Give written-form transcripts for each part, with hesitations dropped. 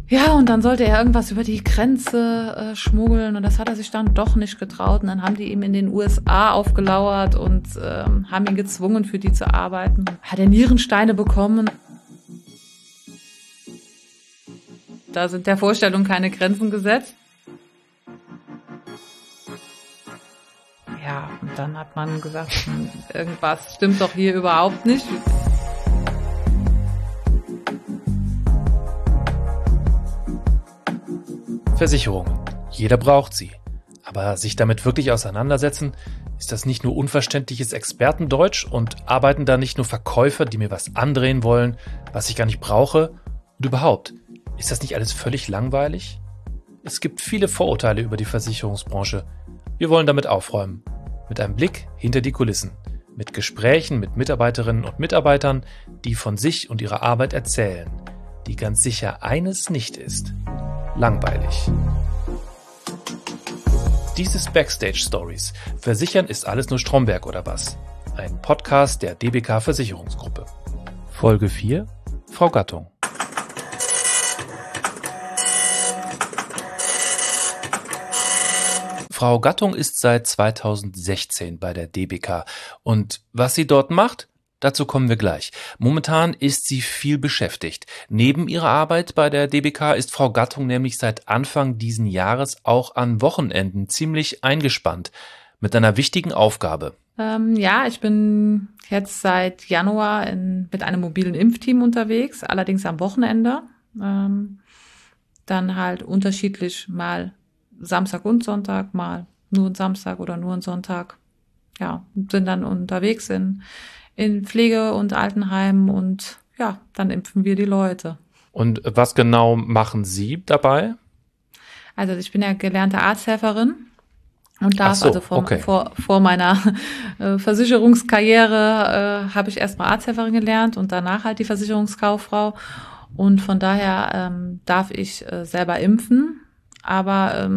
Ja, und dann sollte er irgendwas über die Grenze schmuggeln und das hat er sich dann doch nicht getraut. Und dann haben die ihm in den USA aufgelauert und haben ihn gezwungen, für die zu arbeiten. Hat er Nierensteine bekommen. Da sind der Vorstellung keine Grenzen gesetzt. Ja, und dann hat man gesagt, irgendwas stimmt doch hier überhaupt nicht. Versicherungen. Jeder braucht sie. Aber sich damit wirklich auseinandersetzen, ist das nicht nur unverständliches Expertendeutsch und arbeiten da nicht nur Verkäufer, die mir was andrehen wollen, was ich gar nicht brauche? Und überhaupt, ist das nicht alles völlig langweilig? Es gibt viele Vorurteile über die Versicherungsbranche. Wir wollen damit aufräumen. Mit einem Blick hinter die Kulissen. Mit Gesprächen mit Mitarbeiterinnen und Mitarbeitern, die von sich und ihrer Arbeit erzählen. Die ganz sicher eines nicht ist: langweilig. Dies ist Backstage Stories. Versichern ist alles nur Stromberg oder was? Ein Podcast der DBK Versicherungsgruppe. Folge 4: Frau Gattung. Frau Gattung ist seit 2016 bei der DBK. Und was sie dort macht? Dazu kommen wir gleich. Momentan ist sie viel beschäftigt. Neben ihrer Arbeit bei der DBK ist Frau Gattung nämlich seit Anfang diesen Jahres auch an Wochenenden ziemlich eingespannt mit einer wichtigen Aufgabe. Ja, ich bin jetzt seit Januar mit einem mobilen Impfteam unterwegs, allerdings am Wochenende. Dann halt unterschiedlich, mal Samstag und Sonntag, mal nur ein Samstag oder nur ein Sonntag. Ja, sind dann unterwegs in Pflege- und Altenheimen und ja, dann impfen wir die Leute. Und was genau machen Sie dabei? Also ich bin ja gelernte Arzthelferin und darf okay. vor meiner Versicherungskarriere habe ich erstmal Arzthelferin gelernt und danach halt die Versicherungskauffrau. Und von daher darf ich selber impfen. Aber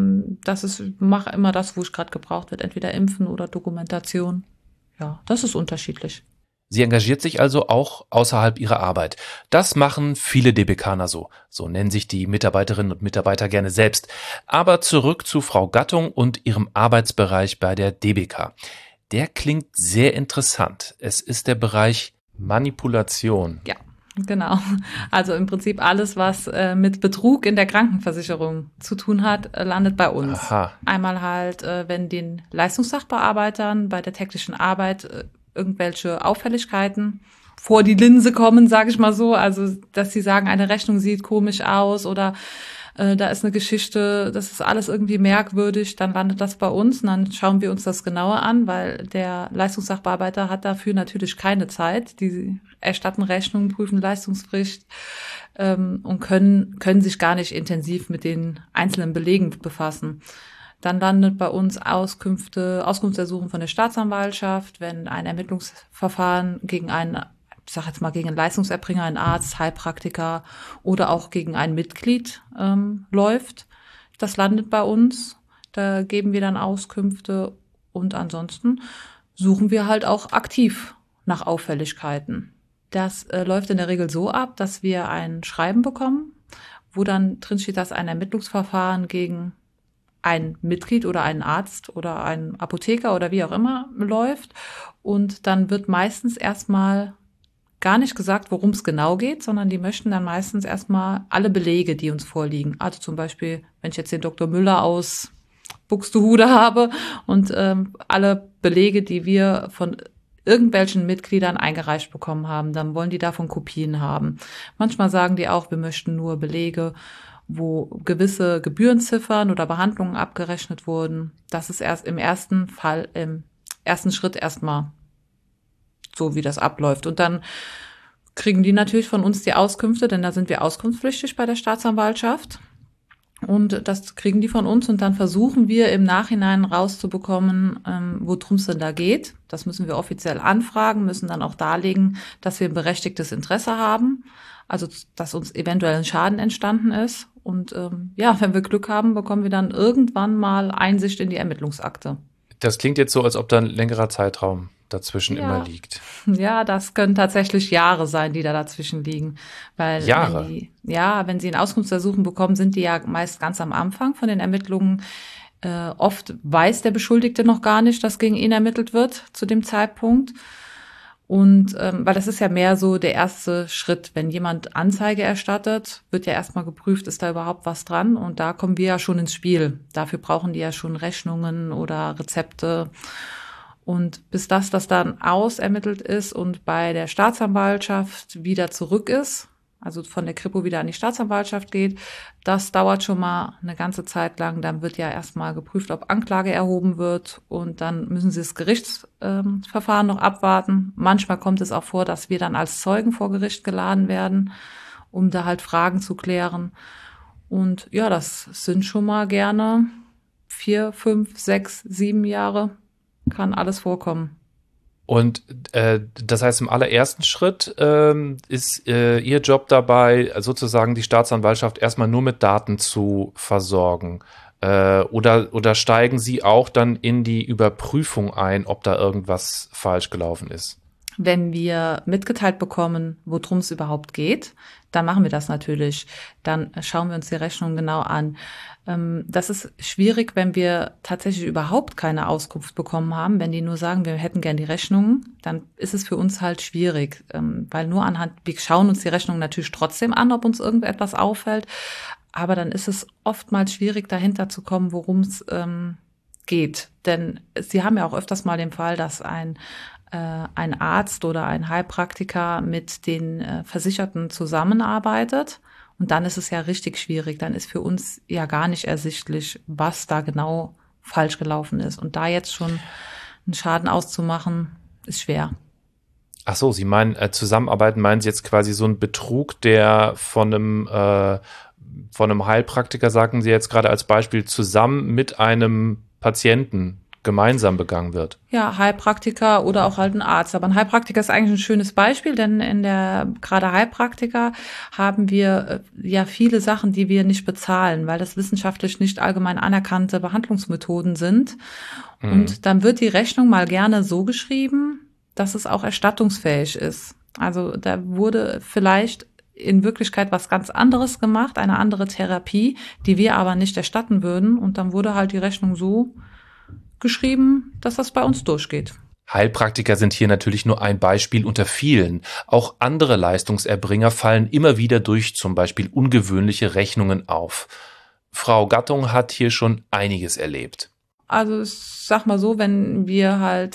mache immer das, wo ich gerade gebraucht wird, entweder impfen oder Dokumentation. Ja, das ist unterschiedlich. Sie engagiert sich also auch außerhalb ihrer Arbeit. Das machen viele DBKner so. So nennen sich die Mitarbeiterinnen und Mitarbeiter gerne selbst. Aber zurück zu Frau Gattung und ihrem Arbeitsbereich bei der DBK. Der klingt sehr interessant. Es ist der Bereich Manipulation. Ja. Genau. Also im Prinzip alles, was mit Betrug in der Krankenversicherung zu tun hat, landet bei uns. Aha. Einmal halt, wenn den Leistungssachbearbeitern bei der täglichen Arbeit irgendwelche Auffälligkeiten vor die Linse kommen, sage ich mal so. Also, dass sie sagen, eine Rechnung sieht komisch aus oder da ist eine Geschichte, das ist alles irgendwie merkwürdig, dann landet das bei uns und dann schauen wir uns das genauer an, weil der Leistungssachbearbeiter hat dafür natürlich keine Zeit. Die erstatten Rechnungen, prüfen Leistungsbericht und können sich gar nicht intensiv mit den einzelnen Belegen befassen. Dann landet bei uns Auskunftsersuchen von der Staatsanwaltschaft, wenn ein Ermittlungsverfahren gegen einen Leistungserbringer, einen Arzt, Heilpraktiker oder auch gegen ein Mitglied läuft. Das landet bei uns. Da geben wir dann Auskünfte und ansonsten suchen wir halt auch aktiv nach Auffälligkeiten. Das läuft in der Regel so ab, dass wir ein Schreiben bekommen, wo dann drin steht, dass ein Ermittlungsverfahren gegen ein Mitglied oder einen Arzt oder einen Apotheker oder wie auch immer läuft. Und dann wird meistens erstmal gar nicht gesagt, worum es genau geht, sondern die möchten dann meistens erstmal alle Belege, die uns vorliegen. Also zum Beispiel, wenn ich jetzt den Dr. Müller aus Buxtehude habe und alle Belege, die wir von irgendwelchen Mitgliedern eingereicht bekommen haben, dann wollen die davon Kopien haben. Manchmal sagen die auch, wir möchten nur Belege, wo gewisse Gebührenziffern oder Behandlungen abgerechnet wurden. Das ist erst im ersten Schritt erstmal so, wie das abläuft. Und dann kriegen die natürlich von uns die Auskünfte, denn da sind wir auskunftspflichtig bei der Staatsanwaltschaft. Und das kriegen die von uns und dann versuchen wir im Nachhinein rauszubekommen, worum es denn da geht. Das müssen wir offiziell anfragen, müssen dann auch darlegen, dass wir ein berechtigtes Interesse haben, also dass uns eventuell ein Schaden entstanden ist. Und wenn wir Glück haben, bekommen wir dann irgendwann mal Einsicht in die Ermittlungsakte. Das klingt jetzt so, als ob da ein längerer Zeitraum dazwischen immer liegt. Ja, das können tatsächlich Jahre sein, die da dazwischen liegen. Weil Jahre? wenn sie ein Auskunftsersuchen bekommen, sind die ja meist ganz am Anfang von den Ermittlungen. Oft weiß der Beschuldigte noch gar nicht, dass gegen ihn ermittelt wird zu dem Zeitpunkt. Und weil das ist ja mehr so der erste Schritt. Wenn jemand Anzeige erstattet, wird ja erstmal geprüft, ist da überhaupt was dran? Und da kommen wir ja schon ins Spiel. Dafür brauchen die ja schon Rechnungen oder Rezepte. Und bis das dann ausermittelt ist und bei der Staatsanwaltschaft wieder zurück ist, also von der Kripo wieder an die Staatsanwaltschaft geht, das dauert schon mal eine ganze Zeit lang. Dann wird ja erstmal geprüft, ob Anklage erhoben wird und dann müssen sie das Gerichtsverfahren noch abwarten. Manchmal kommt es auch vor, dass wir dann als Zeugen vor Gericht geladen werden, um da halt Fragen zu klären. Und ja, das sind schon mal gerne 4, 5, 6, 7 Jahre. Kann alles vorkommen. Und das heißt, im allerersten Schritt ist Ihr Job dabei, sozusagen die Staatsanwaltschaft erstmal nur mit Daten zu versorgen. Oder steigen Sie auch dann in die Überprüfung ein, ob da irgendwas falsch gelaufen ist? Wenn wir mitgeteilt bekommen, worum es überhaupt geht, dann machen wir das natürlich. Dann schauen wir uns die Rechnung genau an. Das ist schwierig, wenn wir tatsächlich überhaupt keine Auskunft bekommen haben. Wenn die nur sagen, wir hätten gern die Rechnungen, dann ist es für uns halt schwierig, weil wir schauen uns die Rechnung natürlich trotzdem an, ob uns irgendetwas auffällt. Aber dann ist es oftmals schwierig, dahinter zu kommen, worum es geht. Denn Sie haben ja auch öfters mal den Fall, dass ein Arzt oder ein Heilpraktiker mit den Versicherten zusammenarbeitet. Und dann ist es ja richtig schwierig. Dann ist für uns ja gar nicht ersichtlich, was da genau falsch gelaufen ist. Und da jetzt schon einen Schaden auszumachen, ist schwer. Ach so, Sie meinen zusammenarbeiten, meinen Sie jetzt quasi so einen Betrug, der von einem Heilpraktiker, sagen Sie jetzt gerade als Beispiel, zusammen mit einem Patienten gemeinsam begangen wird? Ja, Heilpraktiker oder auch halt ein Arzt. Aber ein Heilpraktiker ist eigentlich ein schönes Beispiel, denn gerade Heilpraktiker haben wir ja viele Sachen, die wir nicht bezahlen, weil das wissenschaftlich nicht allgemein anerkannte Behandlungsmethoden sind. Und dann wird die Rechnung mal gerne so geschrieben, dass es auch erstattungsfähig ist. Also da wurde vielleicht in Wirklichkeit was ganz anderes gemacht, eine andere Therapie, die wir aber nicht erstatten würden. Und dann wurde halt die Rechnung so geschrieben, dass das bei uns durchgeht. Heilpraktiker sind hier natürlich nur ein Beispiel unter vielen. Auch andere Leistungserbringer fallen immer wieder durch zum Beispiel ungewöhnliche Rechnungen auf. Frau Gattung hat hier schon einiges erlebt. Also ich sag mal so, wenn wir halt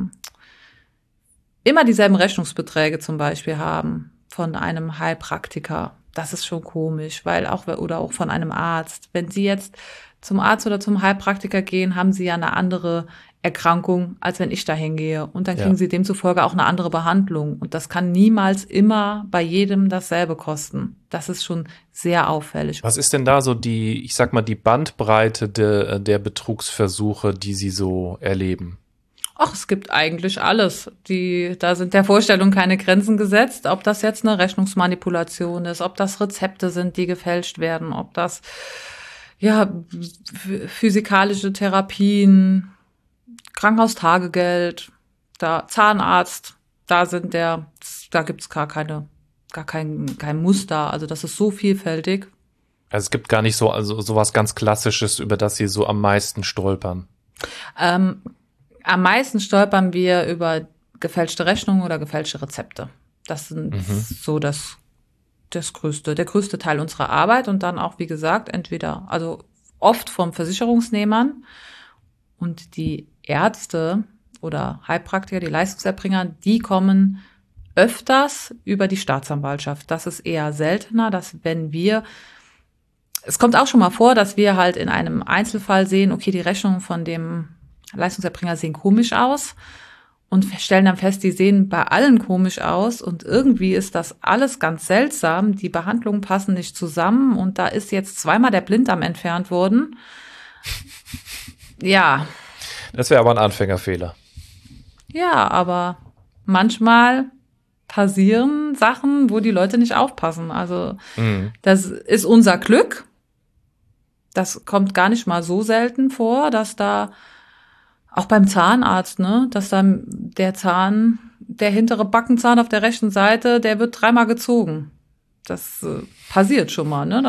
immer dieselben Rechnungsbeträge zum Beispiel haben von einem Heilpraktiker, das ist schon komisch, oder auch von einem Arzt. Wenn Sie jetzt zum Arzt oder zum Heilpraktiker gehen, haben Sie ja eine andere Erkrankung, als wenn ich da hingehe. Und dann kriegen Sie demzufolge auch eine andere Behandlung. Und das kann niemals immer bei jedem dasselbe kosten. Das ist schon sehr auffällig. Was ist denn da so die Bandbreite der Betrugsversuche, die Sie so erleben? Ach, es gibt eigentlich alles. Da sind der Vorstellung keine Grenzen gesetzt. Ob das jetzt eine Rechnungsmanipulation ist, ob das Rezepte sind, die gefälscht werden, ob das physikalische Therapien, Krankenhaustagegeld, Zahnarzt, da gibt's gar kein Muster. Also das ist so vielfältig. Also es gibt gar nicht sowas ganz Klassisches, über das Sie so am meisten stolpern. Am meisten stolpern wir über gefälschte Rechnungen oder gefälschte Rezepte. Das sind so der größte Teil unserer Arbeit und dann auch, wie gesagt, also oft vom Versicherungsnehmern und die Ärzte oder Heilpraktiker, die Leistungserbringer, die kommen öfters über die Staatsanwaltschaft. Das ist eher seltener, es kommt auch schon mal vor, dass wir halt in einem Einzelfall sehen, okay, die Rechnungen von dem Leistungserbringer sehen komisch aus und stellen dann fest, die sehen bei allen komisch aus und irgendwie ist das alles ganz seltsam. Die Behandlungen passen nicht zusammen und da ist jetzt zweimal der Blinddarm entfernt worden. Ja. Das wäre aber ein Anfängerfehler. Ja, aber manchmal passieren Sachen, wo die Leute nicht aufpassen. Also das ist unser Glück. Das kommt gar nicht mal so selten vor, dass da Auch beim Zahnarzt, ne, dass dann der hintere Backenzahn auf der rechten Seite, der wird 3-mal gezogen. Das passiert schon mal, ne?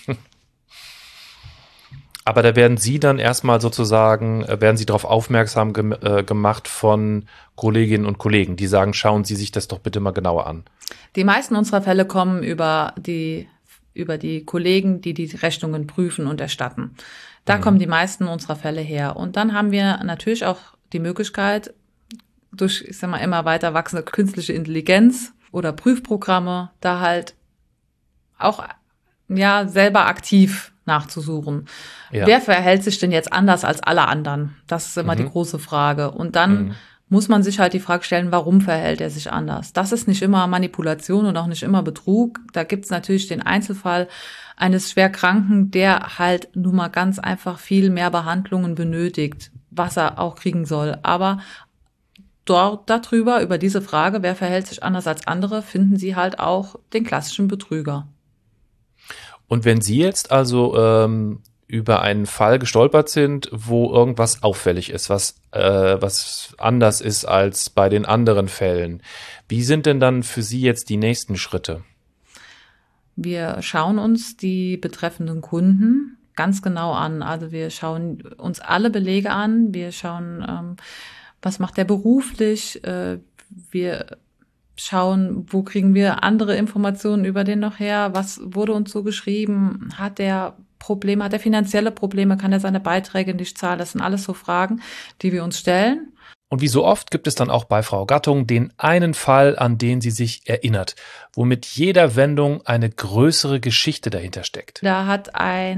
Aber da werden Sie dann erstmal sozusagen, werden Sie darauf aufmerksam gemacht von Kolleginnen und Kollegen, die sagen, schauen Sie sich das doch bitte mal genauer an. Die meisten unserer Fälle kommen über die Kollegen, die Rechnungen prüfen und erstatten. Da kommen die meisten unserer Fälle her. Und dann haben wir natürlich auch die Möglichkeit, durch, ich sag mal, immer weiter wachsende künstliche Intelligenz oder Prüfprogramme, da halt auch, ja, selber aktiv nachzusuchen. Ja. Wer verhält sich denn jetzt anders als alle anderen? Das ist immer die große Frage. Und dann muss man sich halt die Frage stellen, warum verhält er sich anders? Das ist nicht immer Manipulation und auch nicht immer Betrug. Da gibt's natürlich den Einzelfall eines Schwerkranken, der halt nun mal ganz einfach viel mehr Behandlungen benötigt, was er auch kriegen soll. Aber über diese Frage, wer verhält sich anders als andere, finden Sie halt auch den klassischen Betrüger. Und wenn Sie jetzt also über einen Fall gestolpert sind, wo irgendwas auffällig ist, was anders ist als bei den anderen Fällen, wie sind denn dann für Sie jetzt die nächsten Schritte? Wir schauen uns die betreffenden Kunden ganz genau an. Also wir schauen uns alle Belege an. Wir schauen, was macht der beruflich. Wir schauen, wo kriegen wir andere Informationen über den noch her? Was wurde uns so geschrieben? Hat der Probleme, hat er finanzielle Probleme? Kann er seine Beiträge nicht zahlen? Das sind alles so Fragen, die wir uns stellen. Und wie so oft gibt es dann auch bei Frau Gattung den einen Fall, an den sie sich erinnert, wo mit jeder Wendung eine größere Geschichte dahinter steckt. Da hat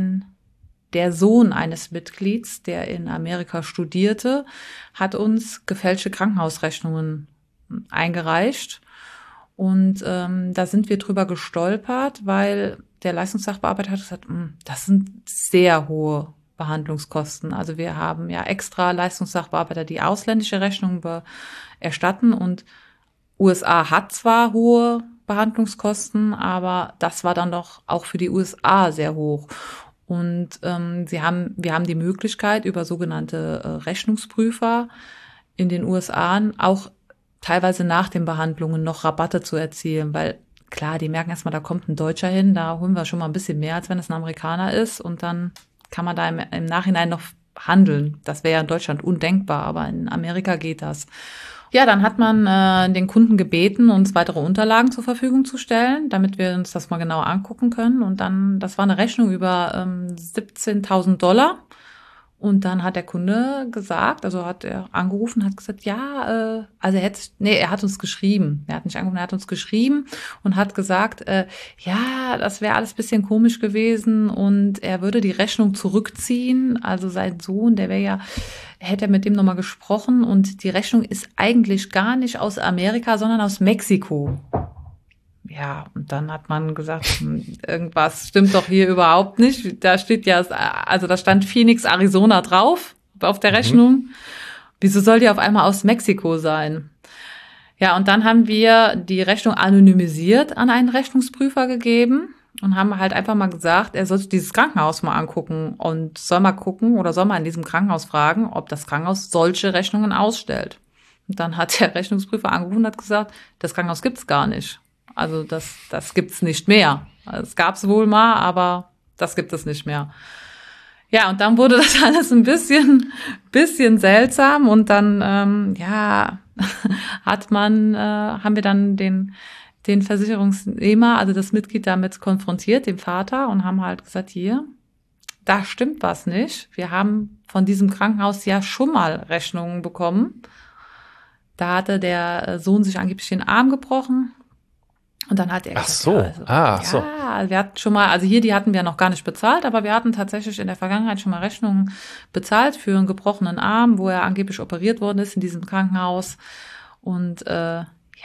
der Sohn eines Mitglieds, der in Amerika studierte, hat uns gefälschte Krankenhausrechnungen eingereicht. Und da sind wir drüber gestolpert, weil der Leistungssachbearbeiter hat gesagt, das sind sehr hohe Behandlungskosten. Also wir haben ja extra Leistungssachbearbeiter, die ausländische Rechnungen erstatten. Und USA hat zwar hohe Behandlungskosten, aber das war dann doch auch für die USA sehr hoch. Und wir haben die Möglichkeit, über sogenannte Rechnungsprüfer in den USA auch teilweise nach den Behandlungen noch Rabatte zu erzielen, weil klar, die merken erstmal, da kommt ein Deutscher hin, da holen wir schon mal ein bisschen mehr, als wenn es ein Amerikaner ist, und dann kann man da im Nachhinein noch handeln. Das wäre ja in Deutschland undenkbar, aber in Amerika geht das. Ja, dann hat man den Kunden gebeten, uns weitere Unterlagen zur Verfügung zu stellen, damit wir uns das mal genauer angucken können. Und dann, das war eine Rechnung über $17.000. Und dann hat der Kunde gesagt, also hat er angerufen, hat gesagt, ja, also er hat uns geschrieben. Er hat nicht angerufen, er hat uns geschrieben und hat gesagt, ja, das wäre alles bisschen komisch gewesen und er würde die Rechnung zurückziehen. Also sein Sohn, hätte er mit dem nochmal gesprochen und die Rechnung ist eigentlich gar nicht aus Amerika, sondern aus Mexiko. Ja, und dann hat man gesagt, irgendwas stimmt doch hier überhaupt nicht. Da steht ja, also da stand Phoenix, Arizona drauf auf der Rechnung. Wieso soll die auf einmal aus Mexiko sein? Ja, und dann haben wir die Rechnung anonymisiert an einen Rechnungsprüfer gegeben und haben halt einfach mal gesagt, er soll sich dieses Krankenhaus mal angucken und soll mal in diesem Krankenhaus fragen, ob das Krankenhaus solche Rechnungen ausstellt. Und dann hat der Rechnungsprüfer angerufen und hat gesagt, das Krankenhaus gibt's gar nicht. Also das gibt's nicht mehr. Es gab's wohl mal, aber das gibt es nicht mehr. Ja, und dann wurde das alles ein bisschen seltsam und dann haben wir dann den Versicherungsnehmer, also das Mitglied, damit konfrontiert, den Vater, und haben halt gesagt, hier, da stimmt was nicht. Wir haben von diesem Krankenhaus ja schon mal Rechnungen bekommen. Da hatte der Sohn sich angeblich den Arm gebrochen. Und dann hat er gesagt, wir hatten schon mal, also hier, die hatten wir noch gar nicht bezahlt, aber wir hatten tatsächlich in der Vergangenheit schon mal Rechnungen bezahlt für einen gebrochenen Arm, wo er angeblich operiert worden ist in diesem Krankenhaus. Und da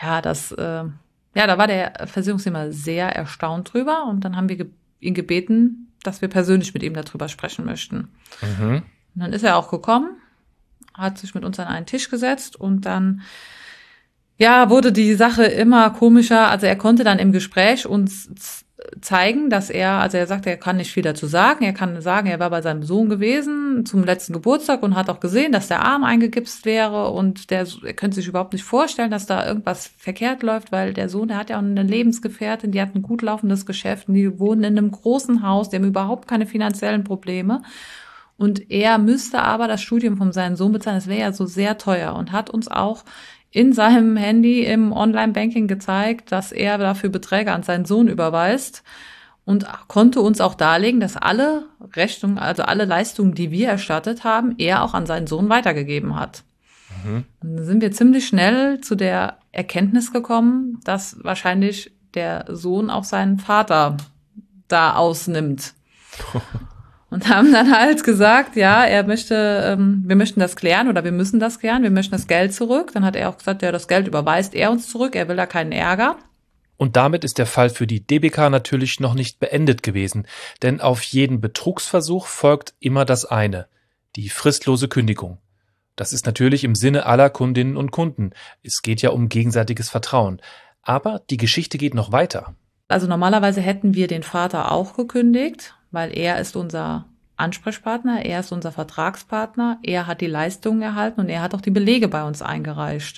war der Versicherungsnehmer sehr erstaunt drüber. Und dann haben wir ihn gebeten, dass wir persönlich mit ihm darüber sprechen möchten. Und dann ist er auch gekommen, hat sich mit uns an einen Tisch gesetzt und dann wurde die Sache immer komischer. Also er konnte dann im Gespräch uns zeigen, dass er sagt, er kann nicht viel dazu sagen. Er kann sagen, er war bei seinem Sohn gewesen zum letzten Geburtstag und hat auch gesehen, dass der Arm eingegipst wäre und er könnte sich überhaupt nicht vorstellen, dass da irgendwas verkehrt läuft, weil der Sohn, der hat ja auch eine Lebensgefährtin, die hat ein gut laufendes Geschäft und die wohnen in einem großen Haus, die haben überhaupt keine finanziellen Probleme. Und er müsste aber das Studium von seinem Sohn bezahlen, das wäre ja so sehr teuer und hat uns auch in seinem Handy im Online-Banking gezeigt, dass er dafür Beträge an seinen Sohn überweist und konnte uns auch darlegen, dass alle Rechnungen, also alle Leistungen, die wir erstattet haben, er auch an seinen Sohn weitergegeben hat. Und dann sind wir ziemlich schnell zu der Erkenntnis gekommen, dass wahrscheinlich der Sohn auch seinen Vater da ausnimmt. Und haben dann halt gesagt, ja, wir möchten das klären oder wir müssen das klären, wir möchten das Geld zurück. Dann hat er auch gesagt, ja, das Geld überweist er uns zurück, er will da keinen Ärger. Und damit ist der Fall für die DBK natürlich noch nicht beendet gewesen, denn auf jeden Betrugsversuch folgt immer das eine, die fristlose Kündigung. Das ist natürlich im Sinne aller Kundinnen und Kunden. Es geht ja um gegenseitiges Vertrauen. Aber die Geschichte geht noch weiter. Also normalerweise hätten wir den Vater auch gekündigt, weil er ist unser Ansprechpartner, er ist unser Vertragspartner, er hat die Leistungen erhalten und er hat auch die Belege bei uns eingereicht.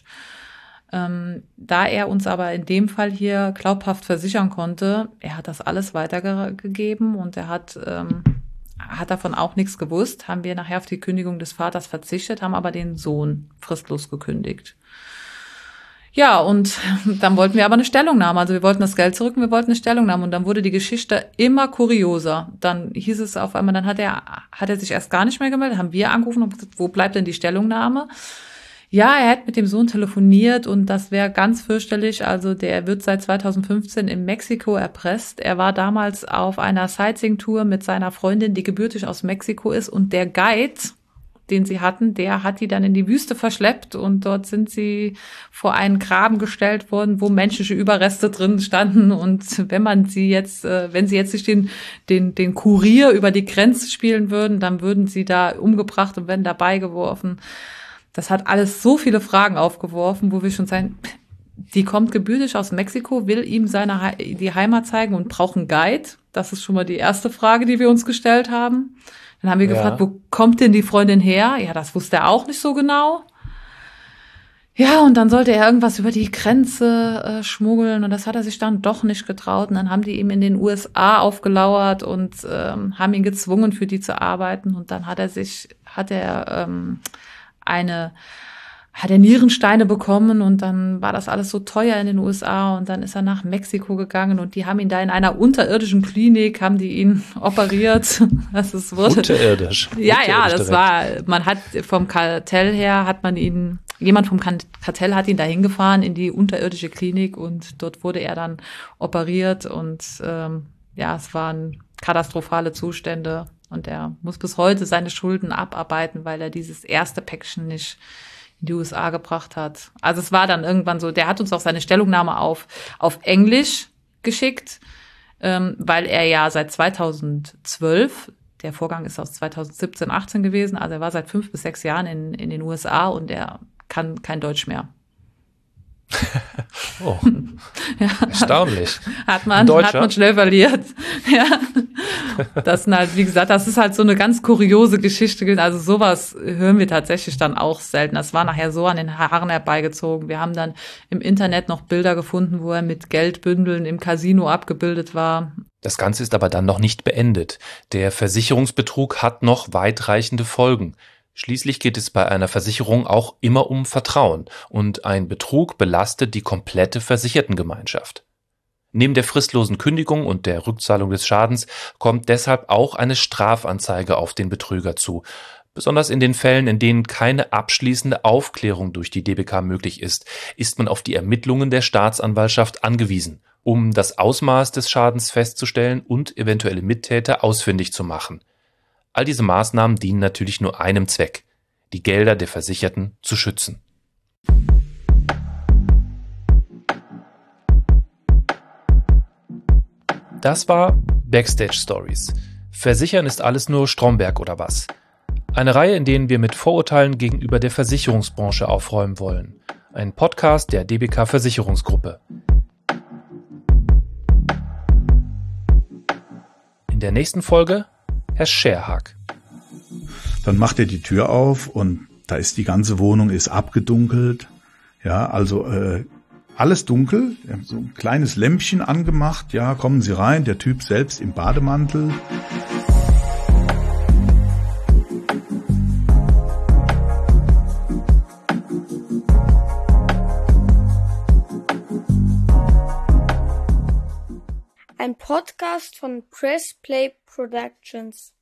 Da er uns aber in dem Fall hier glaubhaft versichern konnte, er hat das alles weitergegeben und er hat davon auch nichts gewusst, haben wir nachher auf die Kündigung des Vaters verzichtet, haben aber den Sohn fristlos gekündigt. Ja, und dann wollten wir aber eine Stellungnahme. Also wir wollten das Geld zurück und wir wollten eine Stellungnahme. Und dann wurde die Geschichte immer kurioser. Dann hieß es auf einmal, dann hat er sich erst gar nicht mehr gemeldet, haben wir angerufen und gesagt, wo bleibt denn die Stellungnahme? Ja, er hat mit dem Sohn telefoniert und das wäre ganz fürchterlich. Also der wird seit 2015 in Mexiko erpresst. Er war damals auf einer Sightseeing-Tour mit seiner Freundin, die gebürtig aus Mexiko ist. Und der Guide, den sie hatten, der hat die dann in die Wüste verschleppt und dort sind sie vor einen Graben gestellt worden, wo menschliche Überreste drin standen und wenn sie jetzt nicht den Kurier über die Grenze spielen würden, dann würden sie da umgebracht und werden dabei geworfen. Das hat alles so viele Fragen aufgeworfen, wo wir schon sagen, die kommt gebürtig aus Mexiko, will ihm die Heimat zeigen und braucht einen Guide. Das ist schon mal die erste Frage, die wir uns gestellt haben. Dann haben wir gefragt, wo kommt denn die Freundin her? Ja, das wusste er auch nicht so genau. Ja, und dann sollte er irgendwas über die Grenze schmuggeln und das hat er sich dann doch nicht getraut. Und dann haben die ihm in den USA aufgelauert und haben ihn gezwungen, für die zu arbeiten. Und dann hat er Nierensteine bekommen und dann war das alles so teuer in den USA und dann ist er nach Mexiko gegangen und die haben ihn da in einer unterirdischen Klinik, haben die ihn operiert. Unterirdisch? Ja, das war, vom Kartell her jemand vom Kartell hat ihn da hingefahren in die unterirdische Klinik und dort wurde er dann operiert und es waren katastrophale Zustände und er muss bis heute seine Schulden abarbeiten, weil er dieses erste Päckchen nicht in die USA gebracht hat. Also es war dann irgendwann so, der hat uns auch seine Stellungnahme auf Englisch geschickt, weil er ja seit 2012, der Vorgang ist aus 2017, 18 gewesen, also er war seit 5 bis 6 Jahren in den USA und er kann kein Deutsch mehr. Oh, ja. Erstaunlich. Hat man schnell verliert. Ja. Das sind halt, wie gesagt, das ist halt so eine ganz kuriose Geschichte. Also sowas hören wir tatsächlich dann auch selten. Das war nachher so an den Haaren herbeigezogen. Wir haben dann im Internet noch Bilder gefunden, wo er mit Geldbündeln im Casino abgebildet war. Das Ganze ist aber dann noch nicht beendet. Der Versicherungsbetrug hat noch weitreichende Folgen. Schließlich geht es bei einer Versicherung auch immer um Vertrauen und ein Betrug belastet die komplette Versichertengemeinschaft. Neben der fristlosen Kündigung und der Rückzahlung des Schadens kommt deshalb auch eine Strafanzeige auf den Betrüger zu, besonders in den Fällen, in denen keine abschließende Aufklärung durch die DBK möglich ist man auf die Ermittlungen der Staatsanwaltschaft angewiesen, um das Ausmaß des Schadens festzustellen und eventuelle Mittäter ausfindig zu machen. All diese Maßnahmen dienen natürlich nur einem Zweck, die Gelder der Versicherten zu schützen. Das war Backstage Stories. Versichern ist alles nur Stromberg oder was? Eine Reihe, in denen wir mit Vorurteilen gegenüber der Versicherungsbranche aufräumen wollen. Ein Podcast der DBK Versicherungsgruppe. der nächsten Folge Herr Scherhag. Dann macht er die Tür auf und da ist die ganze Wohnung ist abgedunkelt. Ja, also alles dunkel. Wir haben so ein kleines Lämpchen angemacht. Ja, kommen Sie rein. Der Typ selbst im Bademantel. Ein Podcast von Press Play Productions.